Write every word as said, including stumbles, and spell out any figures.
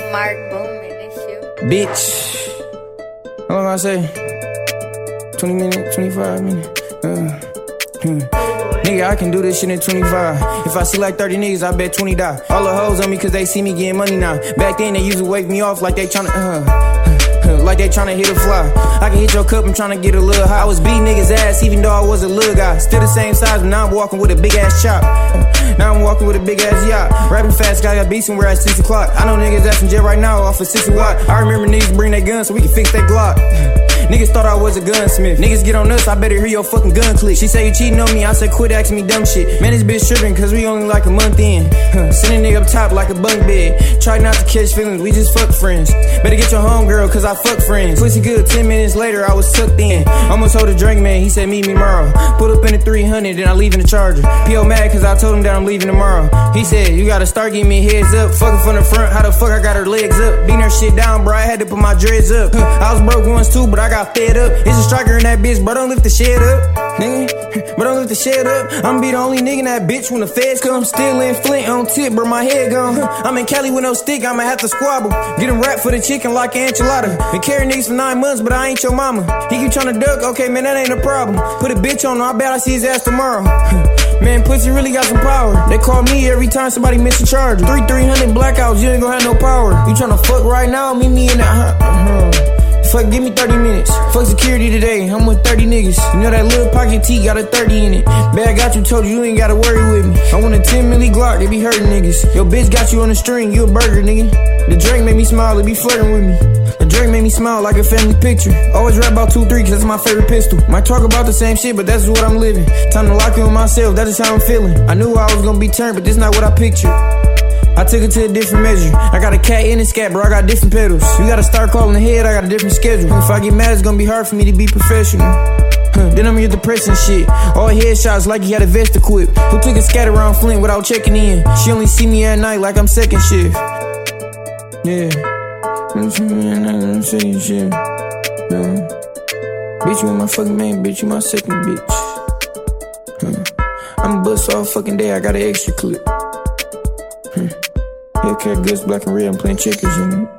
Mark Booming and shit. Bitch. How long I say? twenty minutes, twenty-five minutes. Uh, hmm. Nigga, I can do this shit in twenty-five. If I see like thirty niggas, I bet twenty die. All the hoes on me cause they see me getting money now. Back then they used to wake me off like they tryna, uh, like they tryna hit a fly. I can hit your cup, I'm tryna get a little high. I was beating niggas ass even though I was a little guy. Still the same size, but now I'm walking with a big ass chop. Now I'm walking with a big ass yacht. Rapping fast, guy got beat somewhere at six o'clock. I know niggas that's in jail right now off of sixty watt. I remember niggas bring their guns so we can fix that Glock. Niggas thought I was a gunsmith. Niggas get on us, I better hear your fucking gun click. She say you cheating on me, I say quit asking me dumb shit. Man, this bitch tripping cause we only like a month in. Huh. Send a nigga up top like a bunk bed. Try not to catch feelings, we just fuck friends. Better get your home girl cause I fuck friends. Pussy good, ten minutes later I was tucked in. Almost told the drink man, he said meet me tomorrow. Put up in the three hundred, then I leave in the Charger. P O mad cause I told him that I'm leaving tomorrow. He said you gotta start giving me heads up. Fucking from the front, how the fuck I got her legs up? Beating her shit down bro, I had to put my dreads up. Huh. I was broke once too, but I got fed up. It's a striker in that bitch, bro, don't lift the shit up, nigga. Bro, don't lift the shit up. I'ma be the only nigga in that bitch when the feds come. Still in Flint on tip, bro, my head gone. I'm in Cali with no stick, I'ma have to squabble. Get him wrapped for the chicken like an enchilada. Been carrying niggas for nine months, but I ain't your mama. He keep tryna duck, okay, man, that ain't a problem. Put a bitch on him, I bet I see his ass tomorrow. Man, pussy really got some power. They call me every time somebody miss a charger. Three three hundred blackouts, you ain't gon' have no power. You tryna fuck right now, meet me in that. Uh-huh. Fuck, give me thirty minutes. Fuck security today, I'm with thirty niggas. You know that little pocket T got a thirty in it. Bad got you, told you you ain't gotta worry with me. I want a ten milli Glock, they be hurting niggas. Yo bitch got you on the string, you a burger nigga. The drink made me smile, they be flirting with me. The drink made me smile like a family picture. Always rap about two three cause that's my favorite pistol. Might talk about the same shit, but that's what I'm living. Time to lock in with myself, that's just how I'm feeling. I knew I was gonna be turned, but this not what I pictured. I took it to a different measure. I got a cat in a scat, bro, I got different pedals. You gotta start calling ahead, I got a different schedule. If I get mad, it's gonna be hard for me to be professional. Huh, then I'm here depressing shit. All headshots like he had a vest equipped. Who took a scat around Flint without checking in? She only see me at night like I'm second shift. Yeah. I'm second shift. Yeah. Bitch, you my fucking man, bitch, you my second bitch. Huh. I'm a bust all fucking day, I got an extra clip. Hellcat, Gus, black and red, I'm playing checkers, you know.